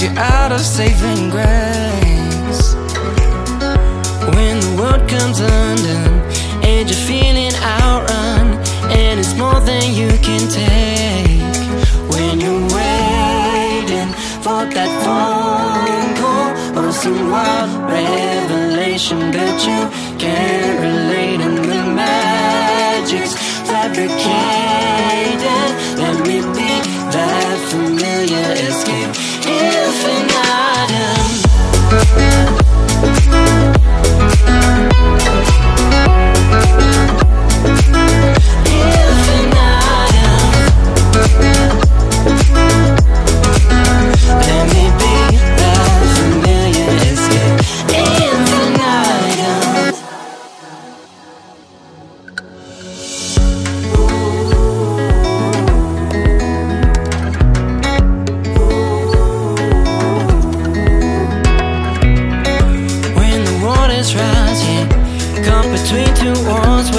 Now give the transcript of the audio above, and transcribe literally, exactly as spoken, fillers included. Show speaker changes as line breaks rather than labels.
you're out of saving grace. When the world comes undone and you're feeling outrun, and it's more than you can take. When you're waiting for that phone call or some wild revelation, but you can't relate, and the magic's fabricated. Let me be that familiar escape, infinitum. Rising, caught between two walls.